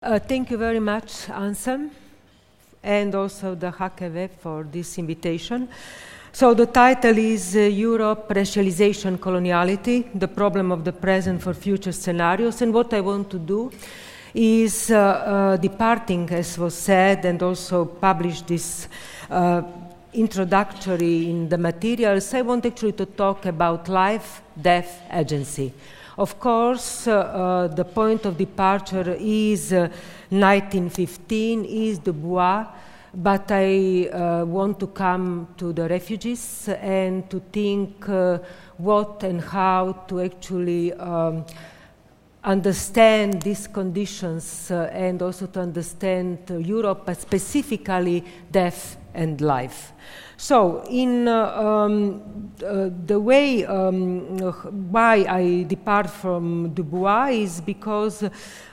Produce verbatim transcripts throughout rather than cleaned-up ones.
Uh, thank you very much, Anselm, and also the Hackeweb for this invitation. So the title is uh, Europe, Racialization, Coloniality, the Problem of the Present for Future Scenarios. And what I want to do is, uh, uh, departing, as was said, and also publish this uh, introductory in the materials, I want actually to talk about life, death, agency. Of course, uh, uh, the point of departure is uh, nineteen fifteen, is Du Bois, but I uh, want to come to the refugees and to think uh, what and how to actually um, understand these conditions uh, and also to understand uh, Europe, but specifically death and life. So, in uh, um, uh, the way um, why I depart from Du Bois is because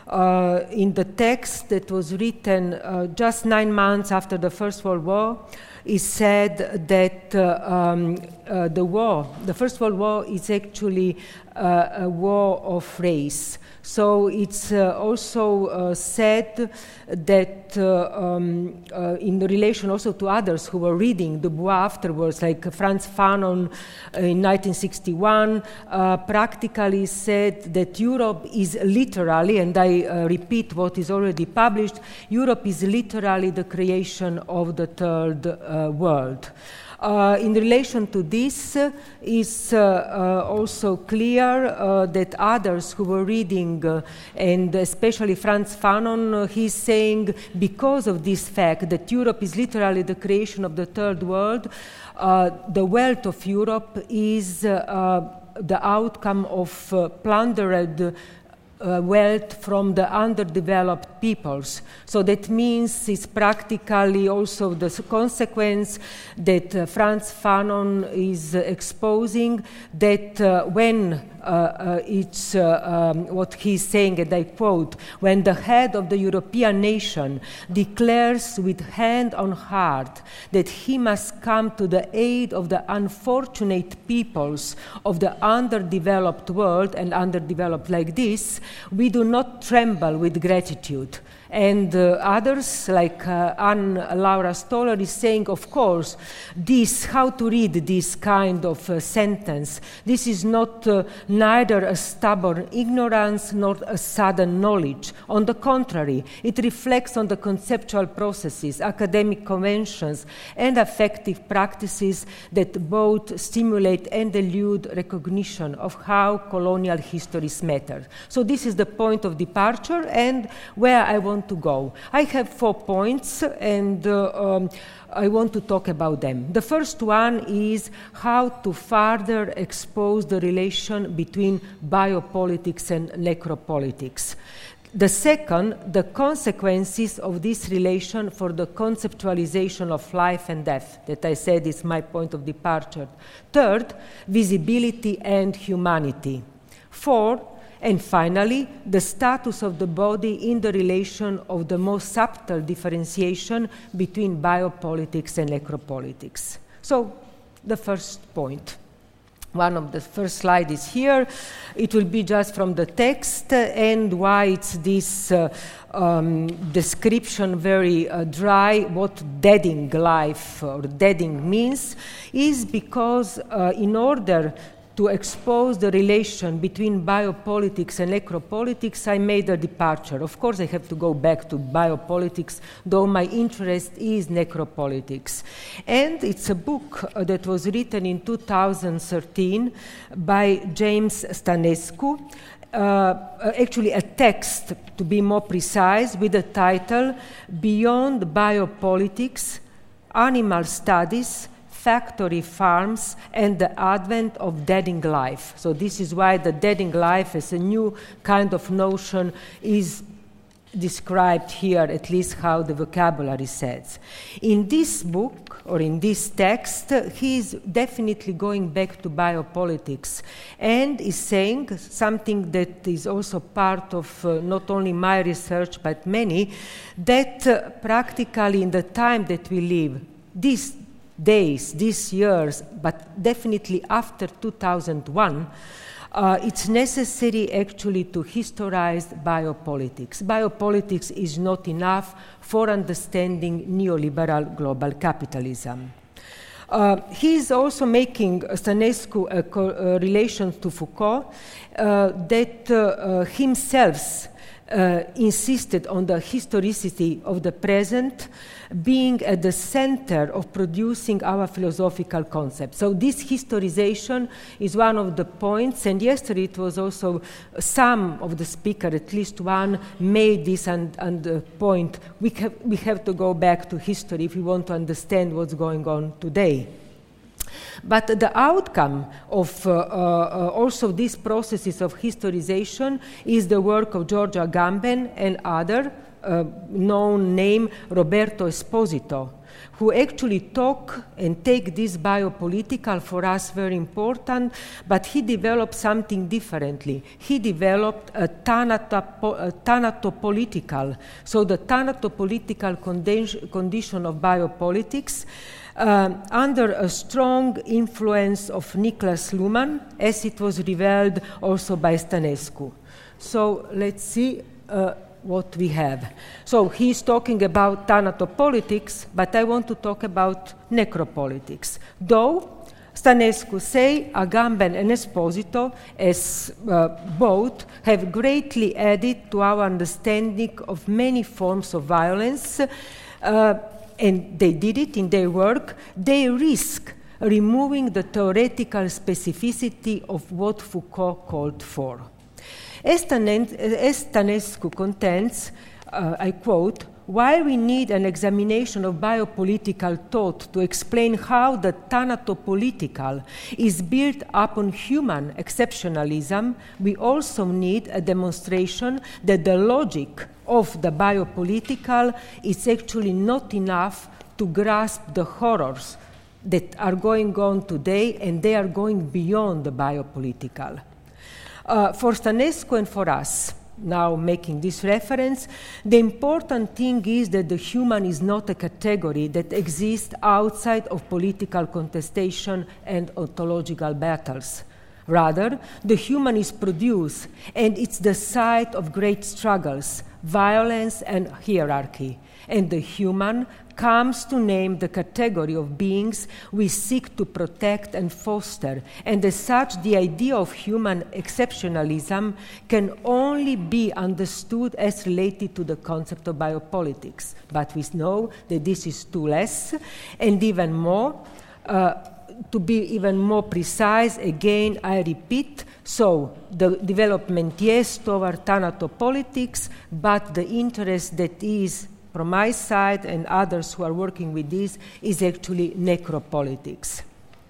uh, in the text that was written uh, just nine months after the First World War, is said that uh, um, uh, the war, the First World War, is actually uh, a war of race. So it's uh, also uh, said that uh, um, uh, in relation also to others who were reading Du Bois afterwards, like Frantz Fanon uh, in nineteen sixty-one, uh, practically said that Europe is literally, and I uh, repeat what is already published, Europe is literally the creation of the third uh, world. Uh, in relation to this, uh, is uh, uh, also clear uh, that others who were reading, uh, and especially Frantz Fanon, uh, he's saying because of this fact that Europe is literally the creation of the third world, uh, the wealth of Europe is uh, uh, the outcome of uh, plundered Uh, wealth from the underdeveloped peoples. So that means it's practically also the consequence that uh, Frantz Fanon is uh, exposing, that uh, when uh, uh, it's uh, um, what he's saying, and I quote, when the head of the European nation declares with hand on heart that he must come to the aid of the unfortunate peoples of the underdeveloped world, and underdeveloped like this, we do not tremble with gratitude. And uh, others, like uh, Anne-Laura Stoller, is saying, of course, this, how to read this kind of uh, sentence. This is not uh, neither a stubborn ignorance nor a sudden knowledge. On the contrary, it reflects on the conceptual processes, academic conventions, and affective practices that both stimulate and elude recognition of how colonial histories matter. So this is the point of departure and where I want to go. I have four points, and uh, um, I want to talk about them. The first one is how to further expose the relation between biopolitics and necropolitics. The second, the consequences of this relation for the conceptualization of life and death, that I said is my point of departure. Third, visibility and humanity. Four, and finally, the status of the body in the relation of the most subtle differentiation between biopolitics and necropolitics. So, the first point. One of the first slides is here. It will be just from the text, and why it's this uh, um, description very uh, dry, what deading life or deading means, is because uh, in order to expose the relation between biopolitics and necropolitics, I made a departure. Of course, I have to go back to biopolitics, though my interest is necropolitics. And it's a book uh, that was written in two thousand thirteen by James Stanescu, uh, actually a text, to be more precise, with the title Beyond Biopolitics, Animal Studies, Factory Farms, and the Advent of Deading Life. So this is why the deading life as a new kind of notion is described here, at least how the vocabulary says. In this book, or in this text, uh, he is definitely going back to biopolitics and is saying something that is also part of uh, not only my research, but many, that uh, practically in the time that we live, this days, these years, but definitely after two thousand one, uh, it's necessary actually to historize biopolitics. Biopolitics is not enough for understanding neoliberal global capitalism. Uh, he is also making Stănescu a co- uh, relation to Foucault uh, that uh, uh, himself uh, insisted on the historicity of the present being at the center of producing our philosophical concepts. So this historization is one of the points, and yesterday it was also some of the speakers, at least one, made this and, and the point. We have, we have to go back to history if we want to understand what's going on today. But the outcome of uh, uh, also these processes of historization is the work of Giorgio Agamben and other uh, known name Roberto Esposito, who actually talk and take this biopolitical, for us very important, but he developed something differently. He developed a, thanatopo- a thanatopolitical, so the thanatopolitical condi- condition of biopolitics, Uh, under a strong influence of Niklas Luhmann, as it was revealed also by Stănescu. So let's see uh, what we have. So he's talking about thanatopolitics, but I want to talk about necropolitics. Though Stănescu say Agamben and Esposito, as uh, both, have greatly added to our understanding of many forms of violence, uh, and they did it in their work, they risk removing the theoretical specificity of what Foucault called for. As Stănescu contends, uh, I quote, while we need an examination of biopolitical thought to explain how the thanatopolitical is built upon human exceptionalism, we also need a demonstration that the logic of the biopolitical is actually not enough to grasp the horrors that are going on today, and they are going beyond the biopolitical. Uh, for Stănescu and for us, now making this reference, the important thing is that the human is not a category that exists outside of political contestation and ontological battles. Rather, the human is produced, and it's the site of great struggles, violence, and hierarchy. And the human comes to name the category of beings we seek to protect and foster. And as such, the idea of human exceptionalism can only be understood as related to the concept of biopolitics. But we know that this is too less, and even more, uh, to be even more precise, again, I repeat, so the development, yes, toward thanatopolitics, but the interest that is from my side and others who are working with this is actually necropolitics.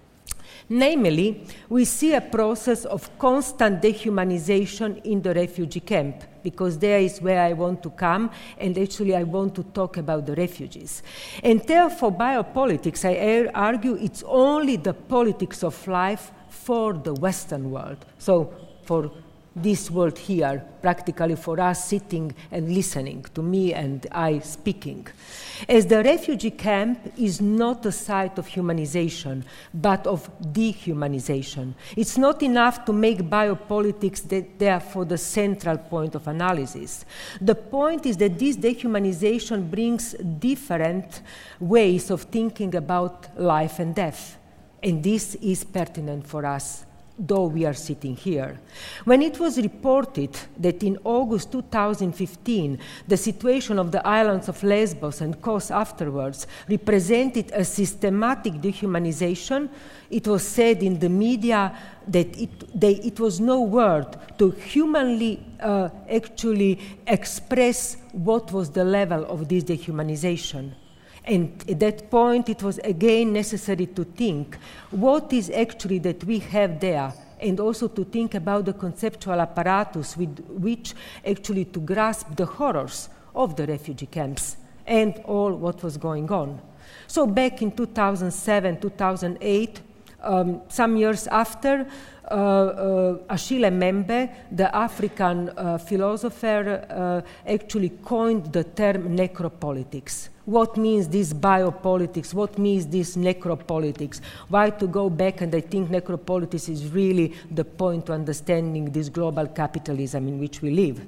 Namely, we see a process of constant dehumanization in the refugee camp, because there is where I want to come, and actually I want to talk about the refugees. And therefore, biopolitics, I argue, it's only the politics of life for the Western world. So for this world here, practically for us sitting and listening to me and I speaking. As the refugee camp is not a site of humanization, but of dehumanization. It's not enough to make biopolitics that therefore the central point of analysis. The point is that this dehumanization brings different ways of thinking about life and death. And this is pertinent for us, though we are sitting here. When it was reported that in August two thousand fifteen, the situation of the islands of Lesbos and Kos afterwards represented a systematic dehumanization, it was said in the media that it, they, it was no word to humanly uh, actually express what was the level of this dehumanization. And at that point, it was again necessary to think what is actually that we have there, and also to think about the conceptual apparatus with which actually to grasp the horrors of the refugee camps and all what was going on. So back in two thousand seven, two thousand eight, um, some years after, uh, uh, Achille Mbembe, the African uh, philosopher, uh, actually coined the term necropolitics. What means this biopolitics? What means this necropolitics? Why to go back? And I think necropolitics is really the point to understanding this global capitalism in which we live.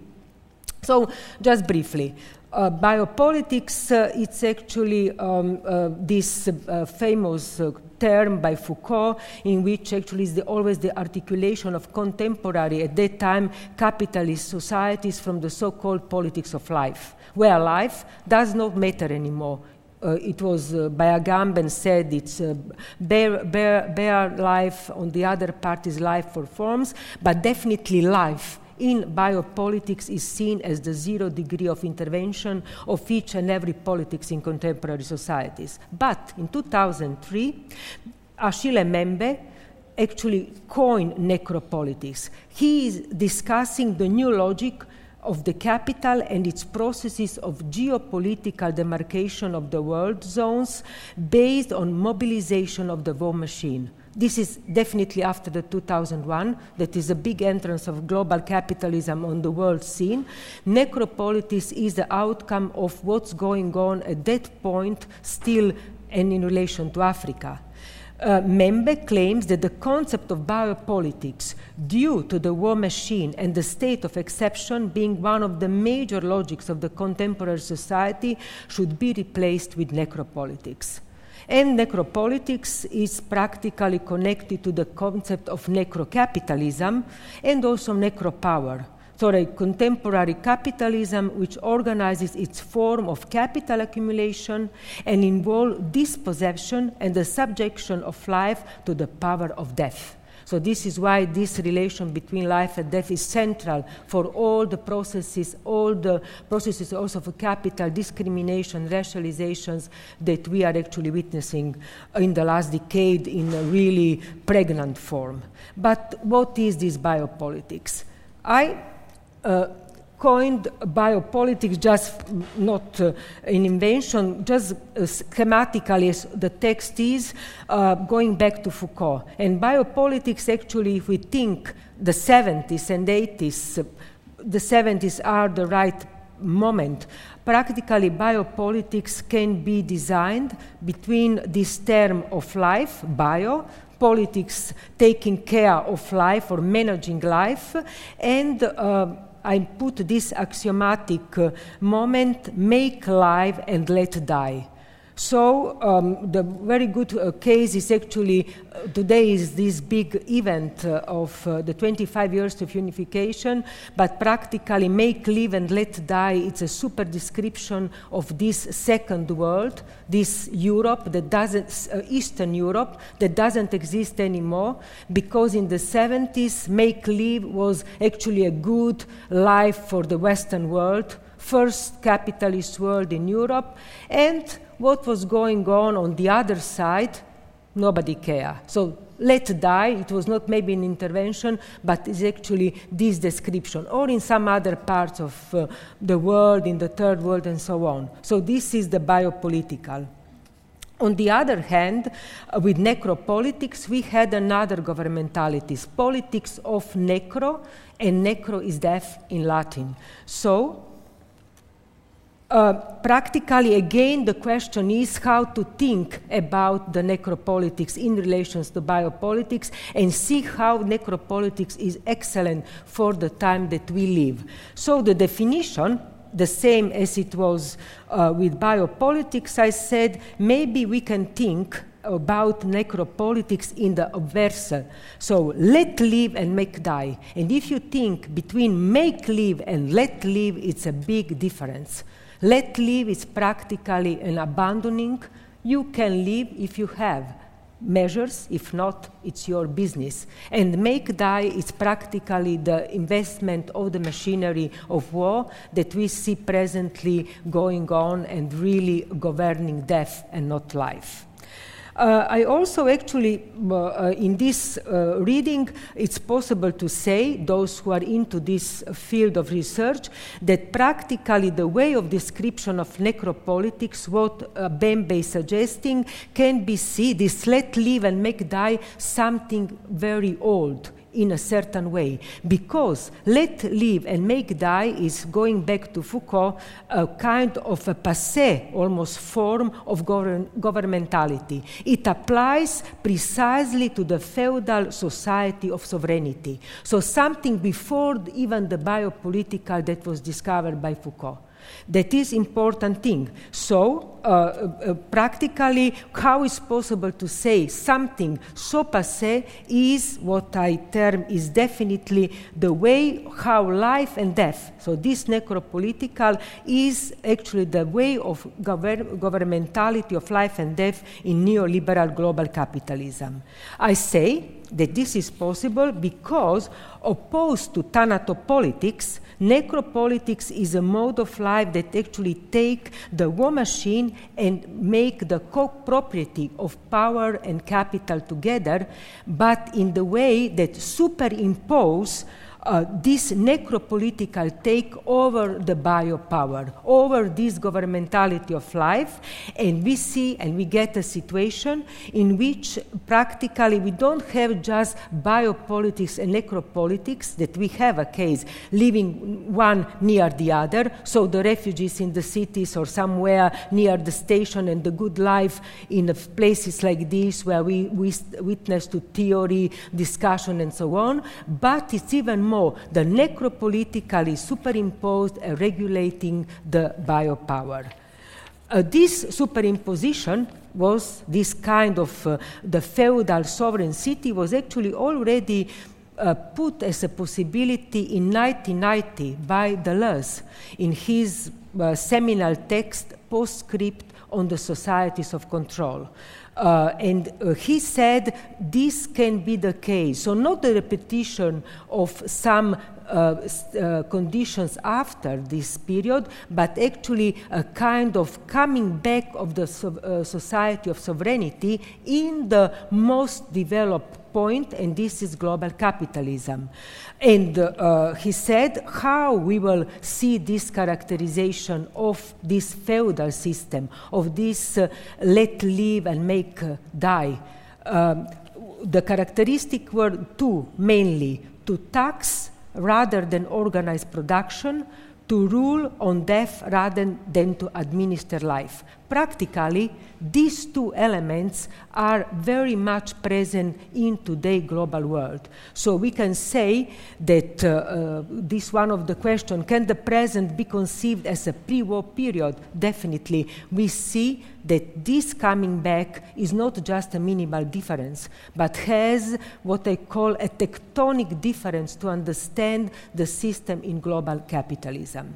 So, just briefly, uh, biopolitics, uh, it's actually um, uh, this uh, famous uh, term by Foucault, in which actually is the, always the articulation of contemporary, at that time, capitalist societies from the so-called politics of life, where life does not matter anymore. Uh, it was uh, by Agamben said it's uh, bare, bare, bare life, on the other part is life for forms, but definitely life in biopolitics is seen as the zero degree of intervention of each and every politics in contemporary societies. But in two thousand three, Achille Mbembe actually coined necropolitics. He is discussing the new logic of the capital and its processes of geopolitical demarcation of the world zones based on mobilization of the war machine. This is definitely after the two thousand one, that is a big entrance of global capitalism on the world scene. Necropolitics is the outcome of what's going on at that point still and in relation to Africa. Uh, Mbembe claims that the concept of biopolitics, due to the war machine and the state of exception being one of the major logics of the contemporary society, should be replaced with necropolitics. And necropolitics is practically connected to the concept of necrocapitalism and also necropower. So a contemporary capitalism which organizes its form of capital accumulation and involves dispossession and the subjection of life to the power of death. So this is why this relation between life and death is central for all the processes, all the processes also for capital discrimination, racializations that we are actually witnessing in the last decade in a really pregnant form. But what is this biopolitics? I uh, coined biopolitics just not uh, an invention, just uh, schematically as the text is, uh, going back to Foucault. And biopolitics actually, if we think the seventies and eighties, uh, the seventies are the right moment. Practically, biopolitics can be designed between this term of life, bio, politics taking care of life or managing life, and uh, I put this axiomatic uh, moment, make live and let die. So um, the very good uh, case is actually, uh, today is this big event uh, of uh, the twenty-five years of unification, but practically make live and let die, it's a super description of this second world, this Europe that doesn't, uh, Eastern Europe, that doesn't exist anymore, because in the seventies, make live was actually a good life for the Western world, first capitalist world in Europe, and what was going on on the other side, nobody cared. So let die, it was not maybe an intervention, but it's actually this description, or in some other parts of uh, the world, in the third world, and so on. So this is the biopolitical. On the other hand, uh, with necropolitics, we had another governmentalities, politics of necro, and necro is death in Latin. So, Uh, practically, again, the question is how to think about the necropolitics in relation to biopolitics and see how necropolitics is excellent for the time that we live. So the definition, the same as it was uh, with biopolitics, I said, maybe we can think about necropolitics in the obverse. So let live and make die. And if you think between make live and let live, it's a big difference. Let live is practically an abandoning. You can live if you have measures, if not, it's your business. And make die is practically the investment of the machinery of war that we see presently going on and really governing death and not life. Uh, I also actually, uh, in this uh, reading, it's possible to say, those who are into this field of research, that practically the way of description of necropolitics, what uh, Bembe is suggesting, can be seen, this let live and make die, something very old in a certain way, because let live and make die is, going back to Foucault, a kind of a passé, almost form of govern governmentality. It applies precisely to the feudal society of sovereignty, so something before even the biopolitical that was discovered by Foucault. That is important thing. So, uh, uh, practically, how is possible to say something so passé is what I term is definitely the way how life and death, so this necropolitical is actually the way of gover governmentality of life and death in neoliberal global capitalism. I say that this is possible because, opposed to thanatopolitics, necropolitics is a mode of life that actually take the war machine and make the co-property of power and capital together, but in the way that superimpose Uh, this necropolitical take over the biopower, over this governmentality of life, and we see and we get a situation in which practically we don't have just biopolitics and necropolitics, that we have a case living one near the other, so the refugees in the cities or somewhere near the station and the good life in places like this where we, we witness to theory, discussion and so on, but it's even more, the necropolitically superimposed uh, regulating the biopower. Uh, this superimposition was this kind of, uh, the feudal sovereign city was actually already uh, put as a possibility in nineteen ninety by Deleuze in his uh, seminal text, Postscript on the Societies of Control. Uh, and uh, he said this can be the case. So not the repetition of some uh, uh, conditions after this period, but actually a kind of coming back of the so uh, society of sovereignty in the most developed point, and this is global capitalism. And uh, he said how we will see this characterization of this feudal system, of this uh, let live and make uh, die. Um, the characteristics were two, mainly, to tax rather than organize production, to rule on death rather than to administer life. Practically, these two elements are very much present in today's global world. So we can say that uh, uh, this one of the questions, can the present be conceived as a pre-war period? Definitely. We see that this coming back is not just a minimal difference, but has what I call a tectonic difference to understand the system in global capitalism.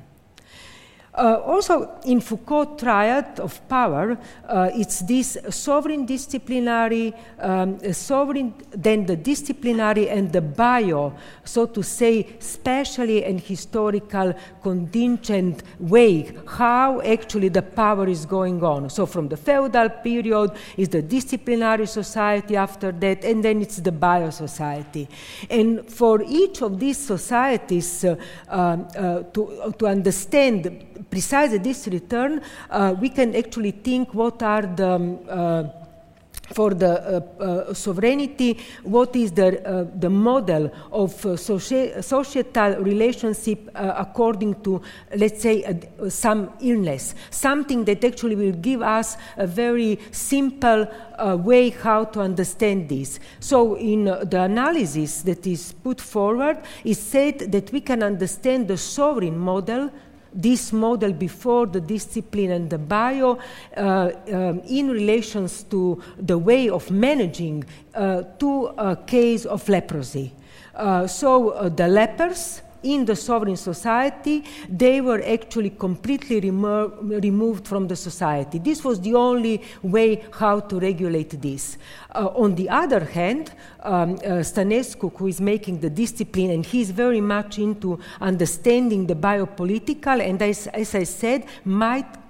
Uh, also, in Foucault triad of power, uh, it's this sovereign disciplinary, um, sovereign, then the disciplinary and the bio, so to say, spatially and historical contingent way, how actually the power is going on. So from the feudal period is the disciplinary society after that, and then it's the bio society. And for each of these societies uh, uh, to, to understand precisely this return, uh, we can actually think what are the, um, uh, for the uh, uh, sovereignty, what is the, uh, the model of uh, soci societal relationship uh, according to, let's say, uh, some illness, something that actually will give us a very simple uh, way how to understand this. So in uh, the analysis that is put forward, is said that we can understand the sovereign model, this model before the discipline and the bio, uh, um, in relations to the way of managing uh, to a case of leprosy. Uh, so uh, the lepers in the sovereign society, they were actually completely remo removed from the society. This was the only way how to regulate this. Uh, on the other hand, um, uh, Stanescu, who is making the discipline, and he's very much into understanding the biopolitical, and as, as I said, might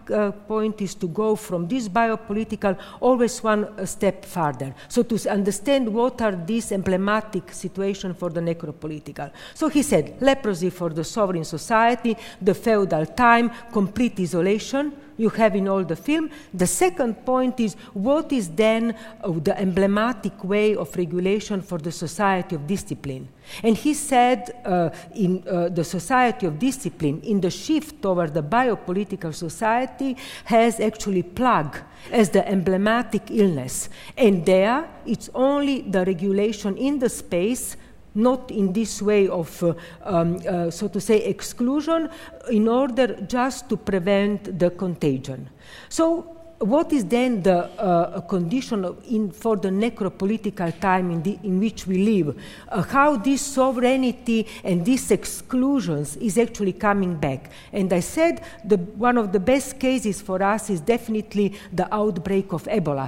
uh, point is to go from this biopolitical always one uh, step further. So to s- understand what are these emblematic situations for the necropolitical. So he said, leprosy for the sovereign society, the feudal time, complete isolation, you have in all the film. The second point is what is then uh, the emblematic way of regulation for the society of discipline. And he said uh, in uh, the society of discipline, in the shift toward the biopolitical society, has actually plague as the emblematic illness. And there, it's only the regulation in the space, not in this way of, uh, um, uh, so to say, exclusion, in order just to prevent the contagion. So what is then the uh, condition of in, for the necropolitical time in, the, in which we live? Uh, how this sovereignty and these exclusions is actually coming back? And I said the, one of the best cases for us is definitely the outbreak of Ebola.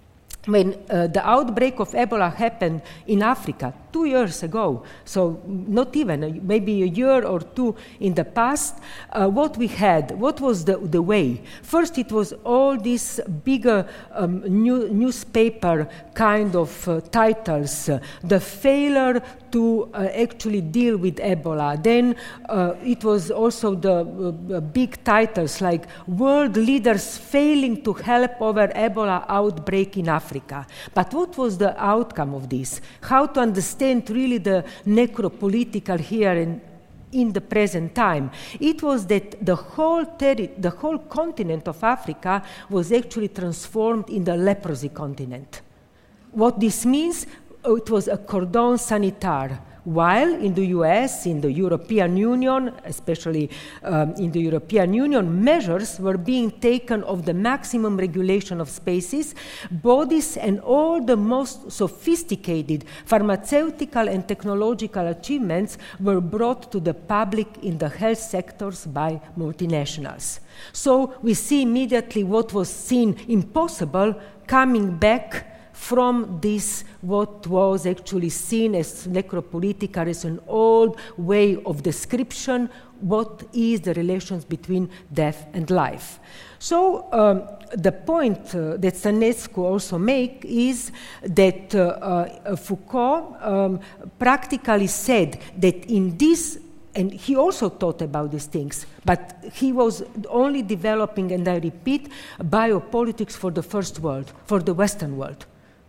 When uh, the outbreak of Ebola happened in Africa two years ago, so not even, maybe a year or two in the past, uh, what we had, what was the, the way? First, it was all these bigger um, new, newspaper kind of uh, titles, uh, the failure to uh, actually deal with Ebola. Then uh, it was also the uh, big titles like world leaders failing to help over Ebola outbreak in Africa. But what was the outcome of this? How to understand really the necropolitical here in, in the present time? It was that the whole, terri- the whole continent of Africa was actually transformed in the leprosy continent. What this means, it was a cordon sanitaire. While in the U S, in the European Union, especially um, in the European Union, measures were being taken of the maximum regulation of spaces, bodies, and all the most sophisticated pharmaceutical and technological achievements were brought to the public in the health sectors by multinationals. So we see immediately what was seen impossible coming back from this, what was actually seen as necropolitical, as an old way of description, what is the relations between death and life. So um, the point uh, that Stanescu also make is that uh, uh, Foucault um, practically said that in this, and he also thought about these things, but he was only developing, and I repeat, biopolitics for the first world, for the Western world,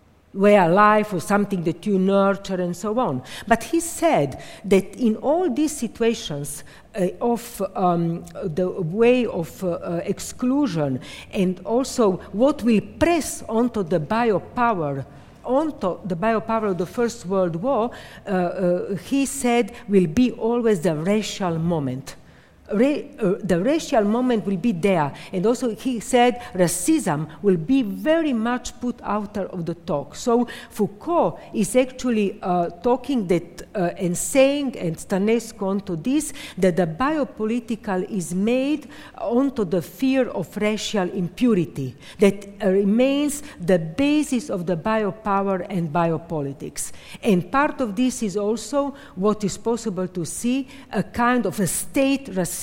where life was something that you nurture and so on. But he said that in all these situations uh, of um, the way of uh, uh, exclusion, and also what will press onto the biopower, onto the biopower of the First World War, uh, uh, he said will be always the racial moment. Ra- uh, the racial moment will be there. And also he said racism will be very much put out of the talk. So Foucault is actually uh, talking that uh, and saying, and Stanescu onto this, that the biopolitical is made onto the fear of racial impurity, that uh, remains the basis of the biopower and biopolitics. And part of this is also what is possible to see, a kind of a state racism,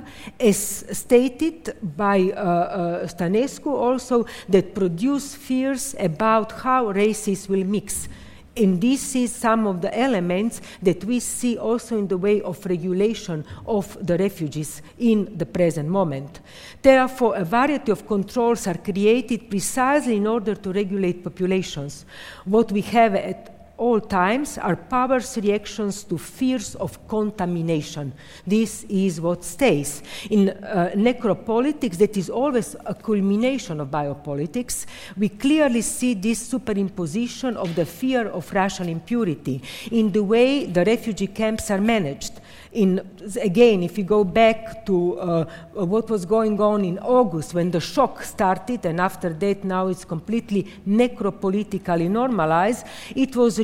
as stated by uh, uh, Stanescu also, that produce fears about how races will mix. And this is some of the elements that we see also in the way of regulation of the refugees in the present moment. Therefore, a variety of controls are created precisely in order to regulate populations. What we have at all times are powers' reactions to fears of contamination. This is what stays. In uh, necropolitics, that is always a culmination of biopolitics, we clearly see this superimposition of the fear of racial impurity in the way the refugee camps are managed. In, again, if you go back to uh, what was going on in August when the shock started, and after that now it's completely necropolitically normalized, it was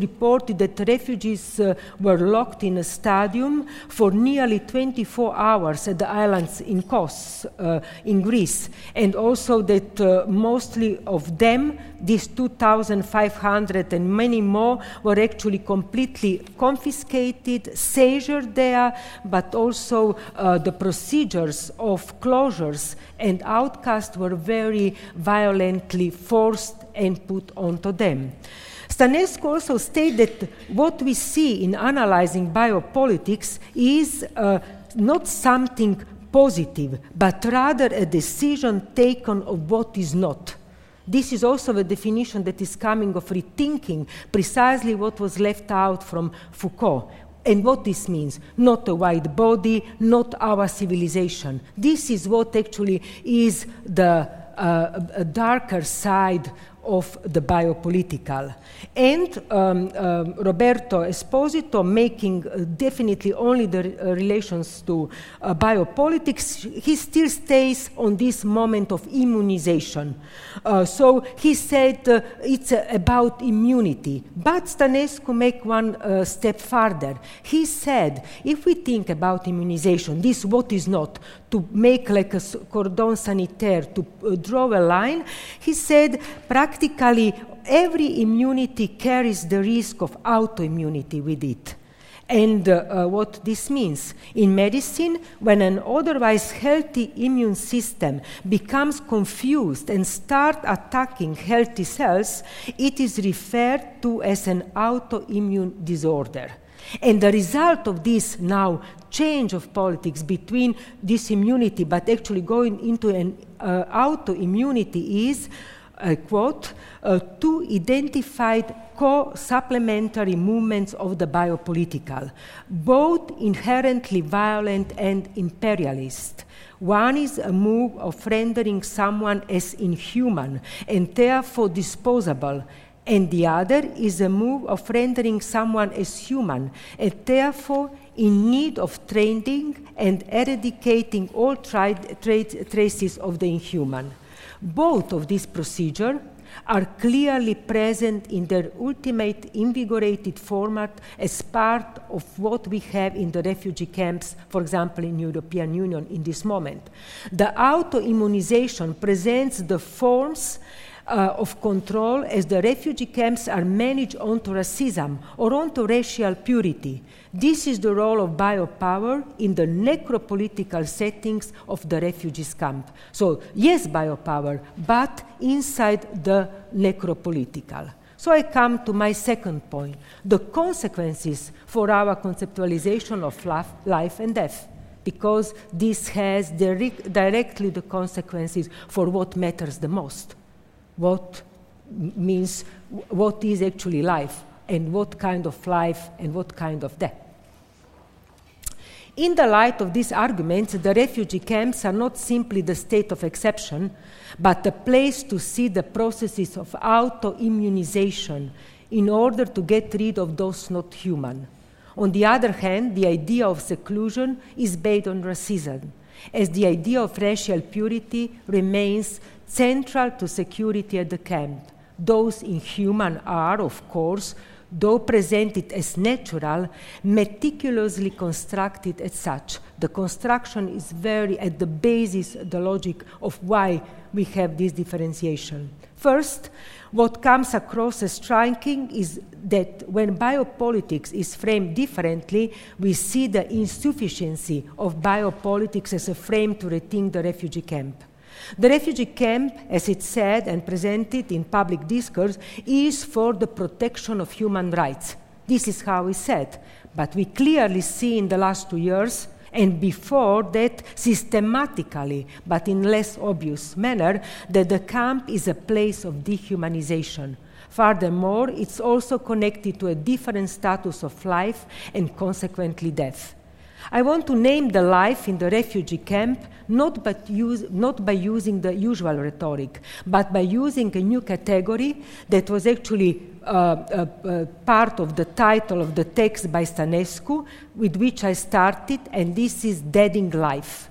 reported that refugees uh, were locked in a stadium for nearly twenty-four hours at the islands in Kos, uh, in Greece, and also that uh, mostly of them, these two thousand five hundred and many more, were actually completely confiscated, seizured there, but also uh, the procedures of closures and outcast were very violently forced and put onto them. Stănescu also stated that what we see in analyzing biopolitics is uh, not something positive, but rather a decision taken of what is not. This is also a definition that is coming of rethinking precisely what was left out from Foucault. And what this means, not a white body, not our civilization. This is what actually is the uh, a darker side of the biopolitical. And um, um, Roberto Esposito, making uh, definitely only the uh, relations to uh, biopolitics, he still stays on this moment of immunization. Uh, so he said uh, it's uh, about immunity. But Stănescu make one uh, step further. He said, if we think about immunization, this what is not, to make like a cordon sanitaire, to uh, draw a line, he said, practically every immunity carries the risk of autoimmunity with it. And uh, uh, what this means, in medicine, when an otherwise healthy immune system becomes confused and starts attacking healthy cells, it is referred to as an autoimmune disorder. And the result of this now change of politics between this immunity but actually going into an uh, autoimmunity is, I quote, uh, two identified co-supplementary movements of the biopolitical, both inherently violent and imperialist. One is a move of rendering someone as inhuman and therefore disposable, and the other is a move of rendering someone as human and therefore in need of training and eradicating all tra- tra- traces of the inhuman. Both of these procedures are clearly present in their ultimate invigorated format as part of what we have in the refugee camps, for example, in European Union in this moment. The auto-immunization presents the forms Uh, of control as the refugee camps are managed onto racism or onto racial purity. This is the role of biopower in the necropolitical settings of the refugees camp. So yes, biopower, but inside the necropolitical. So I come to my second point, the consequences for our conceptualization of life, life and death, because this has direct, directly the consequences for what matters the most. What means, what is actually life, and what kind of life, and what kind of death. In the light of these arguments, the refugee camps are not simply the state of exception, but a place to see the processes of auto-immunization in order to get rid of those not human. On the other hand, the idea of seclusion is based on racism, as the idea of racial purity remains central to security at the camp. Those inhuman are, of course, though presented as natural, meticulously constructed as such. The construction is very at the basis, the logic of why we have this differentiation. First, what comes across as striking is that when biopolitics is framed differently, we see the insufficiency of biopolitics as a frame to rethink the refugee camp. The refugee camp, as it's said and presented in public discourse, is for the protection of human rights. This is how it's said. But we clearly see in the last two years, and before that systematically, but in less obvious manner, that the camp is a place of dehumanization. Furthermore, it's also connected to a different status of life and consequently death. I want to name the life in the refugee camp not, but use, not by using the usual rhetoric, but by using a new category that was actually uh, uh, uh, part of the title of the text by Stănescu, with which I started, and this is deading life.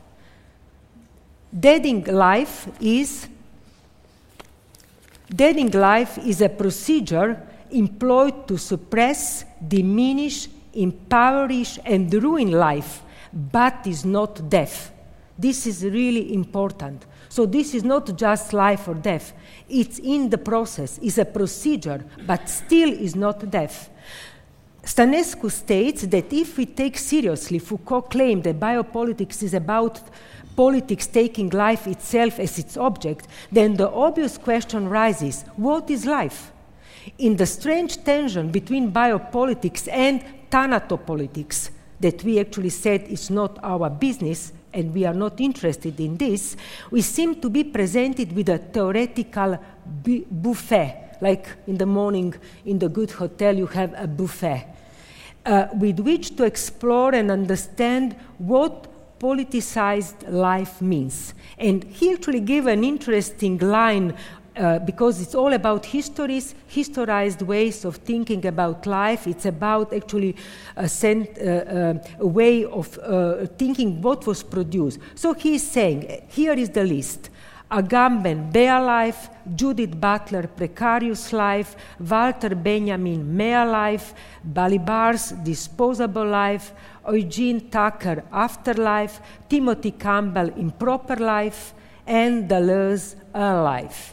Deading life is, deading life is a procedure employed to suppress, diminish, impoverish, and ruin life, but is not death. This is really important. So this is not just life or death. It's in the process, it's a procedure, but still is not death. Stănescu states that if we take seriously Foucault's claim that biopolitics is about politics taking life itself as its object, then the obvious question rises, what is life? In the strange tension between biopolitics and thanatopolitics, that we actually said is not our business and we are not interested in this, we seem to be presented with a theoretical bu- buffet, like in the morning in the good hotel you have a buffet, uh, with which to explore and understand what politicized life means. And he actually gave an interesting line uh, because it's all about histories, historized ways of thinking about life. It's about actually a, sent, uh, uh, a way of uh, thinking what was produced. So he's saying, here is the list. Agamben, Bare Life, Judith Butler, Precarious Life, Walter Benjamin, Mea Life, Balibar's Disposable Life, Eugene Tucker, Afterlife, Timothy Campbell, Improper Life, and Deleuze, A Life.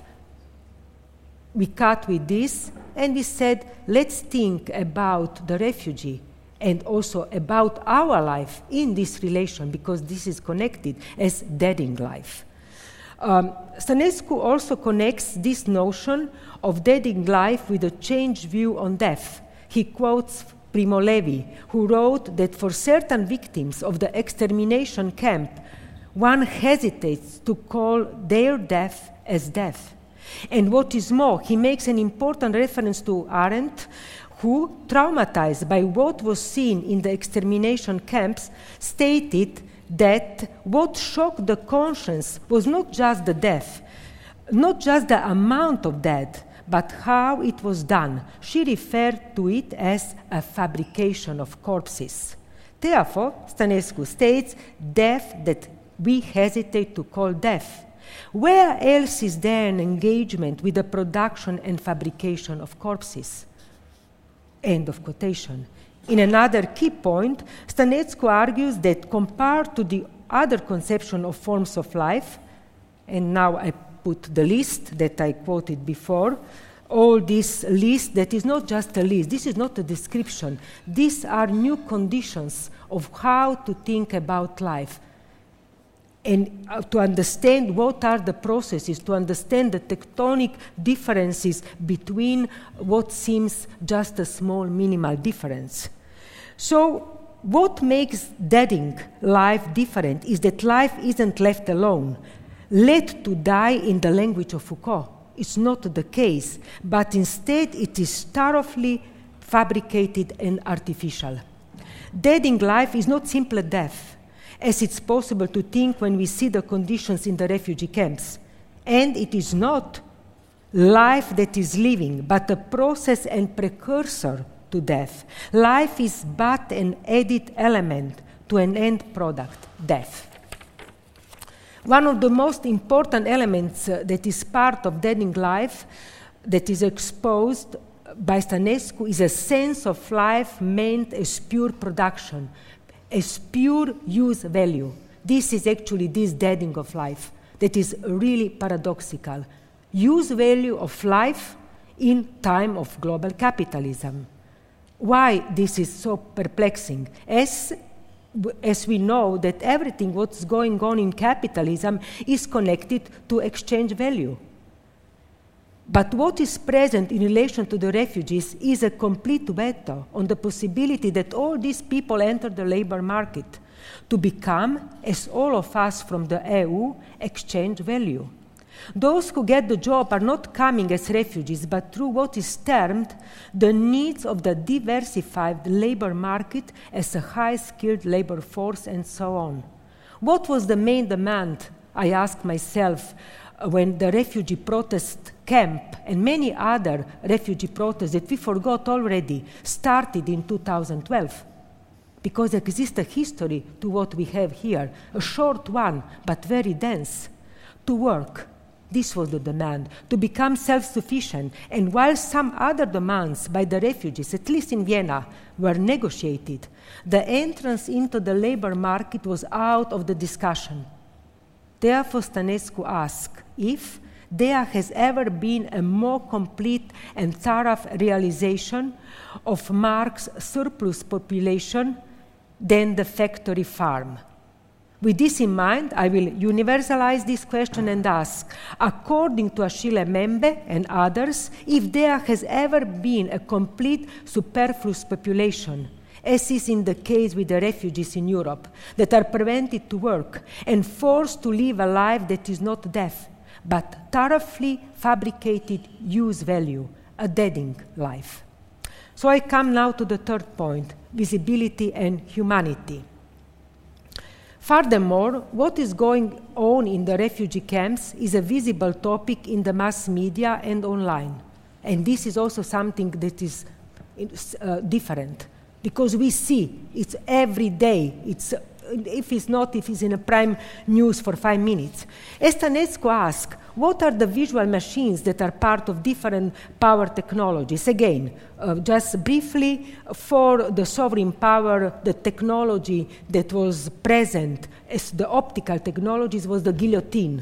We cut with this, and we said, let's think about the refugee and also about our life in this relation, because this is connected as deading life. Um, Stănescu also connects this notion of deading life with a changed view on death. He quotes Primo Levi, who wrote that for certain victims of the extermination camp, one hesitates to call their death as death. And what is more, he makes an important reference to Arendt, who, traumatized by what was seen in the extermination camps, stated that what shocked the conscience was not just the death, not just the amount of death, but how it was done. She referred to it as a fabrication of corpses. Therefore, Stănescu states, death that we hesitate to call death. Where else is there an engagement with the production and fabrication of corpses? End of quotation. In another key point, Stănescu argues that compared to the other conception of forms of life, and now I put the list that I quoted before, all this list that is not just a list, this is not a description, these are new conditions of how to think about life. And uh, to understand what are the processes, to understand the tectonic differences between what seems just a small minimal difference. So what makes deading life different is that life isn't left alone, let to die in the language of Foucault. It's not the case, but instead it is thoroughly fabricated and artificial. Deading life is not simply death, as it's possible to think when we see the conditions in the refugee camps. And it is not life that is living, but a process and precursor to death. Life is but an added element to an end product, death. One of the most important elements uh, that is part of deading life that is exposed by Stănescu is a sense of life meant as pure production, as pure use value. This is actually this deading of life that is really paradoxical. Use value of life in time of global capitalism. Why this is so perplexing? As, as we know that everything what's going on in capitalism is connected to exchange value. But what is present in relation to the refugees is a complete veto on the possibility that all these people enter the labor market to become, as all of us from the E U, exchange value. Those who get the job are not coming as refugees, but through what is termed the needs of the diversified labor market as a high-skilled labor force and so on. What was the main demand, I asked myself, when the refugee protest camp and many other refugee protests that we forgot already started in two thousand twelve? Because there exists a history to what we have here, a short one, but very dense. To work. This was the demand, to become self-sufficient. And while some other demands by the refugees, at least in Vienna, were negotiated, the entrance into the labor market was out of the discussion. Therefore, Stănescu asked if there has ever been a more complete and thorough realization of Marx's surplus population than the factory farm. With this in mind, I will universalize this question and ask, according to Achille Mbembe and others, if there has ever been a complete superfluous population, as is in the case with the refugees in Europe, that are prevented to work and forced to live a life that is not death, but thoroughly fabricated use value, a deading life. So I come now to the third point, visibility and humanity. Furthermore, what is going on in the refugee camps is a visible topic in the mass media and online. And this is also something that is uh, different, because we see it's every day. It's, uh, if it's not, if it's in a prime news for five minutes. Stănescu asked, what are the visual machines that are part of different power technologies? Again, uh, just briefly, for the sovereign power, the technology that was present as the optical technologies was the guillotine,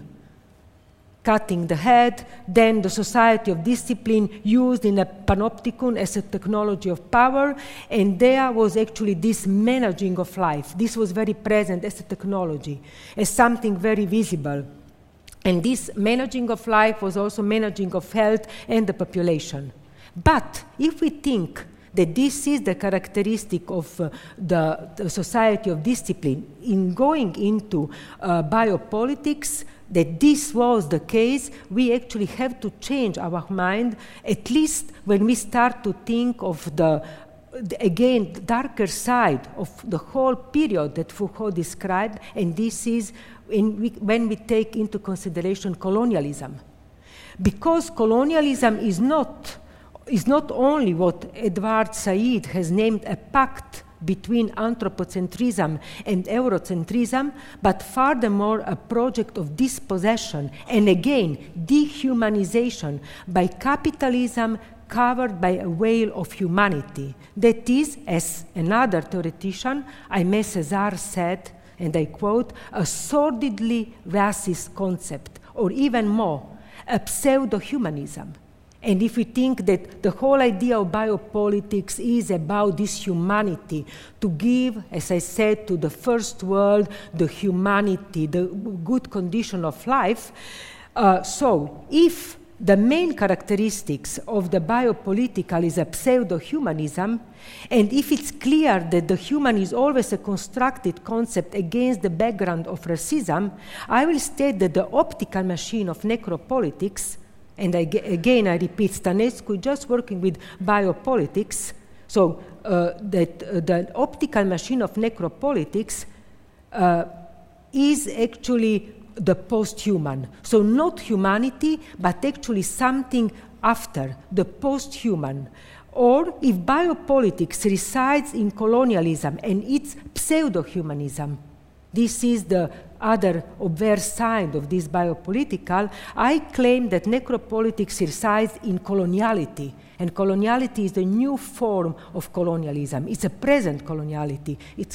cutting the head, then the society of discipline used in a panopticon as a technology of power, and there was actually this managing of life. This was very present as a technology, as something very visible. And this managing of life was also managing of health and the population. But if we think that this is the characteristic of uh, the, the society of discipline, in going into uh, biopolitics, that this was the case, we actually have to change our mind, at least when we start to think of the, the again, darker side of the whole period that Foucault described, and this is in we, when we take into consideration colonialism. Because colonialism is not, is not only what Edward Said has named a pact between anthropocentrism and Eurocentrism, but furthermore a project of dispossession and again dehumanization by capitalism covered by a veil of humanity. That is, as another theoretician, Aimé Césaire, said, and I quote, a sordidly racist concept, or even more, a pseudo-humanism. And if we think that the whole idea of biopolitics is about this humanity, to give, as I said, to the first world, the humanity, the good condition of life, uh, so if the main characteristics of the biopolitical is a pseudo-humanism, and if it's clear that the human is always a constructed concept against the background of racism, I will state that the optical machine of necropolitics, and I, again I repeat, Stănescu just working with biopolitics, so uh, that uh, the optical machine of necropolitics uh, is actually the post-human. So not humanity, but actually something after, the post-human. Or if biopolitics resides in colonialism and its pseudo-humanism, this is the other obverse side of this biopolitical, I claim that necropolitics resides in coloniality, and coloniality is the new form of colonialism. It's a present coloniality. It's,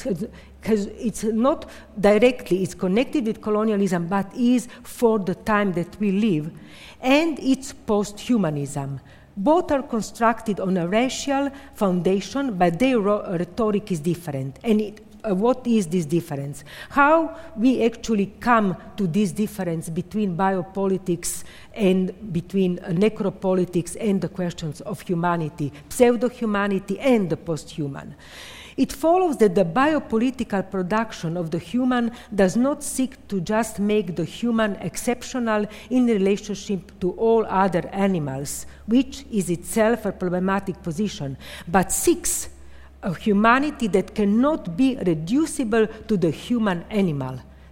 it's not directly, it's connected with colonialism, but is for the time that we live, and it's post-humanism. Both are constructed on a racial foundation, but their rhetoric is different. And it, uh, what is this difference? How we actually come to this difference between biopolitics and between uh, necropolitics and the questions of humanity, pseudo-humanity and the post-human. It follows that the biopolitical production of the human does not seek to just make the human exceptional in relationship to all other animals, which is itself a problematic position, but seeks a humanity that cannot be reducible to the human animal.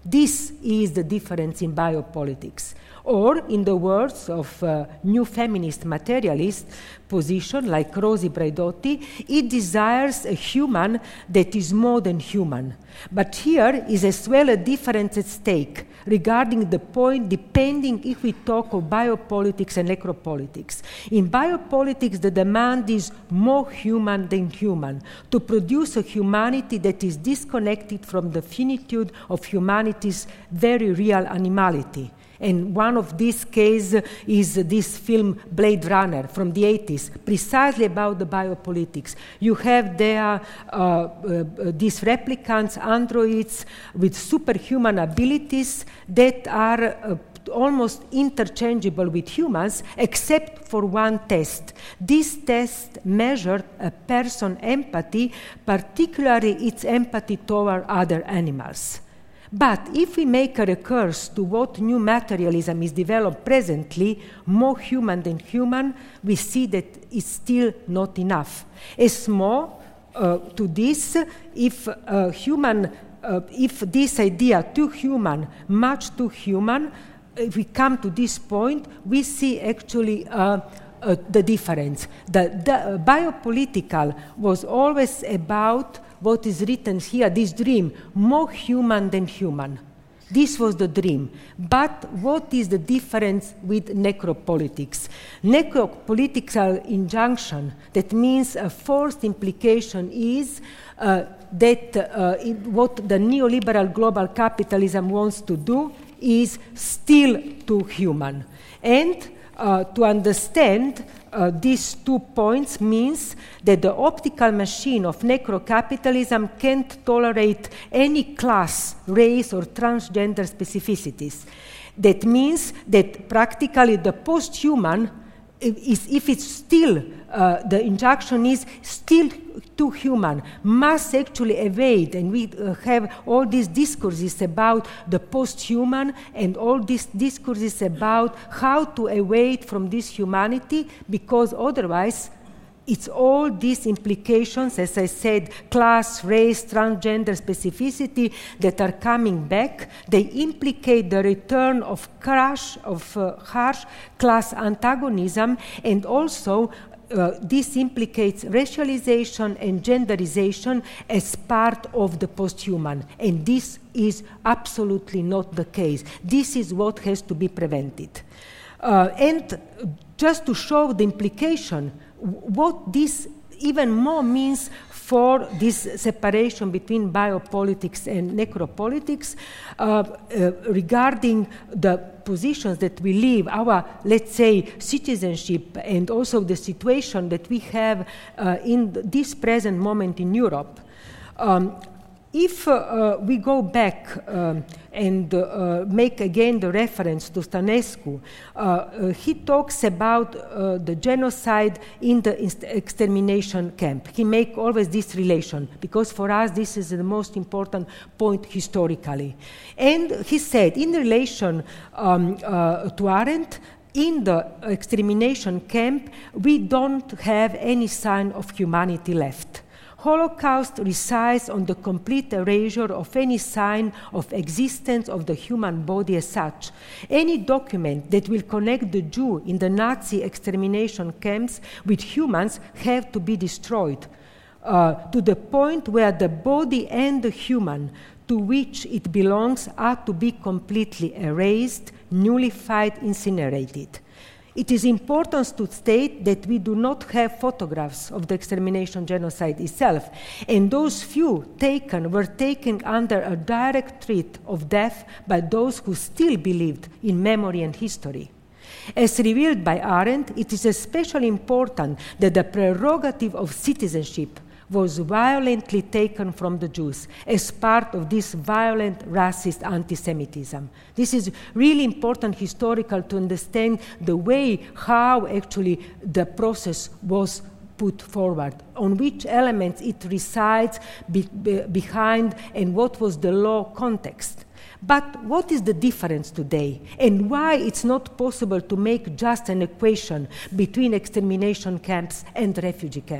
This is the difference in biopolitics. Or, in the words of uh, new feminist materialist position like Rosi Braidotti, it desires a human that is more than human. But here is as well a difference at stake regarding the point depending if we talk of biopolitics and necropolitics. In biopolitics, the demand is more human than human, to produce a humanity that is disconnected from the finitude of humanity's very real animality. And one of these cases is this film Blade Runner from the eighties, precisely about the biopolitics. You have there uh, uh, these replicants, androids with superhuman abilities that are uh, almost interchangeable with humans, except for one test. This test measured a person's empathy, particularly its empathy toward other animals. But if we make a recurse to what new materialism is developed presently, more human than human, we see that it's still not enough. As more uh, to this, if uh, human, uh, if this idea too human, much too human, if we come to this point, we see actually uh, uh, the difference. The, the uh, biopolitical was always about what is written here, this dream, more human than human. This was the dream. But what is the difference with necropolitics? Necropolitical injunction, that means a forced implication is uh, that uh, it, what the neoliberal global capitalism wants to do is still too human. And uh, to understand Uh, these two points means that the optical machine of necrocapitalism can't tolerate any class, race, or transgender specificities. That means that practically the post-human, is, if it's still, uh, the injunction is still too human, must actually evade, and we uh, have all these discourses about the post-human and all these discourses about how to evade from this humanity, because otherwise it's all these implications, as I said, class, race, transgender specificity that are coming back. They implicate the return of crash, of uh, harsh class antagonism, and also Uh, this implicates racialization and genderization as part of the post-human, and this is absolutely not the case. This is what has to be prevented. Uh, and just to show the implication, what this even more means for this separation between biopolitics and necropolitics, uh, uh, regarding the positions that we live, our, let's say, citizenship, and also the situation that we have uh, in this present moment in Europe. Um, if uh, uh, we go back um, and uh, make again the reference to Stănescu, uh, uh, he talks about uh, the genocide in the extermination camp. He makes always this relation, because for us this is the most important point historically. And he said, in relation um, uh, to Arendt, in the extermination camp, we don't have any sign of humanity left. Holocaust resides on the complete erasure of any sign of existence of the human body as such. Any document that will connect the Jew in the Nazi extermination camps with humans have to be destroyed, uh, to the point where the body and the human to which it belongs are to be completely erased, nullified, incinerated. It is important to state that we do not have photographs of the extermination genocide itself, and those few taken were taken under a direct threat of death by those who still believed in memory and history. As revealed by Arendt, it is especially important that the prerogative of citizenship was violently taken from the Jews as part of this violent racist anti-Semitism. This is really important historical to understand the way how actually the process was put forward, on which elements it resides be, be, behind, and what was the law context. But what is the difference today, and why it's not possible to make just an equation between extermination camps and refugee camps?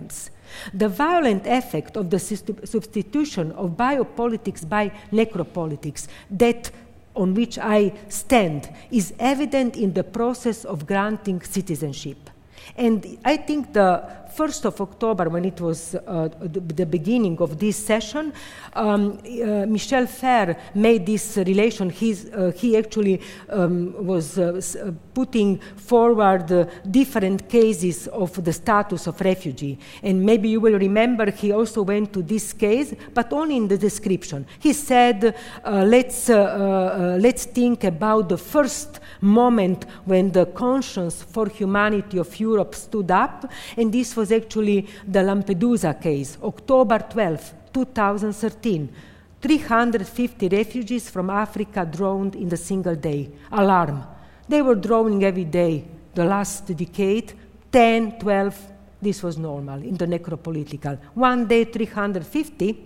The violent effect of the substitution of biopolitics by necropolitics, that on which I stand, is evident in the process of granting citizenship. And I think the first of October, when it was uh, the, the beginning of this session, um, uh, Michel Fer made this relation. He's, uh, he actually um, was uh, uh, putting forward uh, different cases of the status of refugee. And maybe you will remember he also went to this case, but only in the description. He said, uh, let's, uh, uh, let's think about the first moment when the conscience for humanity of Europe stood up, and this was actually the Lampedusa case, October twelfth, two thousand thirteen. three hundred fifty refugees from Africa drowned in a single day. Alarm. They were drowning every day. The last decade, ten, twelve, this was normal in the necropolitical. One day, three hundred fifty,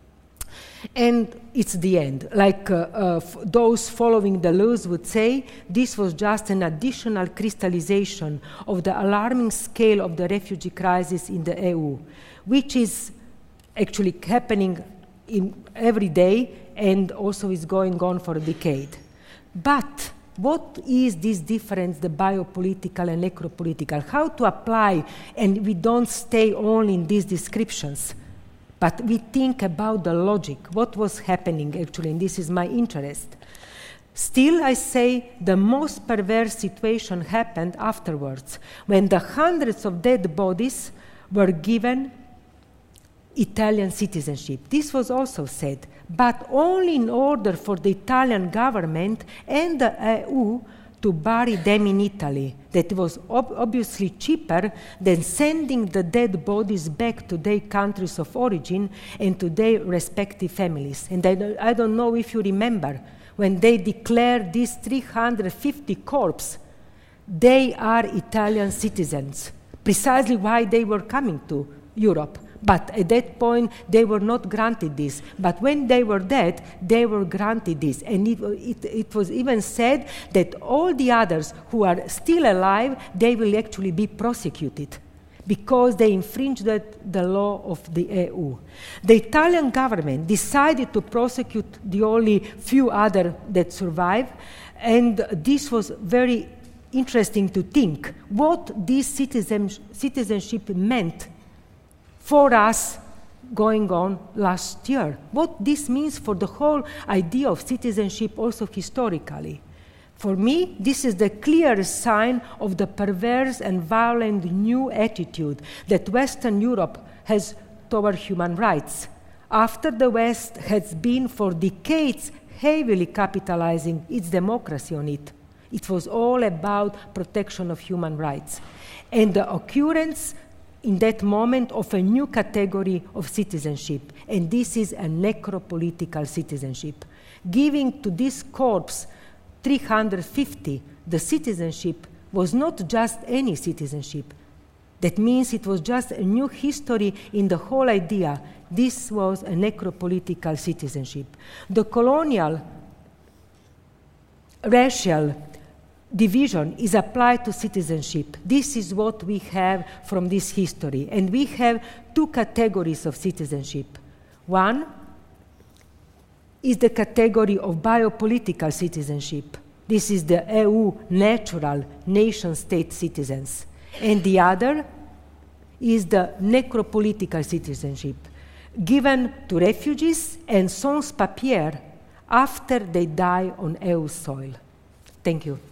and it's the end. Like uh, uh, f those following the laws would say, this was just an additional crystallization of the alarming scale of the refugee crisis in the E U, which is actually happening in every day and also is going on for a decade. But what is this difference, the biopolitical and necropolitical? How to apply, and we don't stay only in these descriptions, but we think about the logic, what was happening actually, and this is my interest. Still, I say the most perverse situation happened afterwards, when the hundreds of dead bodies were given Italian citizenship. This was also said, but only in order for the Italian government and the E U to bury them in Italy. That was ob obviously cheaper than sending the dead bodies back to their countries of origin and to their respective families. And I don't, I don't know if you remember, when they declared these three hundred fifty corpses, they are Italian citizens, precisely why they were coming to Europe. But at that point, they were not granted this. But when they were dead, they were granted this. And it, it, it was even said that all the others who are still alive, they will actually be prosecuted because they infringed the, the law of the E U. The Italian government decided to prosecute the only few others that survived, and this was very interesting to think what this citizen, citizenship meant for us going on last year. What this means for the whole idea of citizenship also historically. For me, this is the clearest sign of the perverse and violent new attitude that Western Europe has toward human rights, after the West has been for decades heavily capitalizing its democracy on it. It was all about protection of human rights. And the occurrence in that moment of a new category of citizenship, and this is a necropolitical citizenship. Giving to this corpse three hundred fifty, the citizenship was not just any citizenship. That means it was just a new history in the whole idea. This was a necropolitical citizenship. The colonial, racial division is applied to citizenship. This is what we have from this history. And we have two categories of citizenship. One is the category of biopolitical citizenship. This is the E U natural nation-state citizens. And the other is the necropolitical citizenship, given to refugees and sans-papiers after they die on E U soil. Thank you.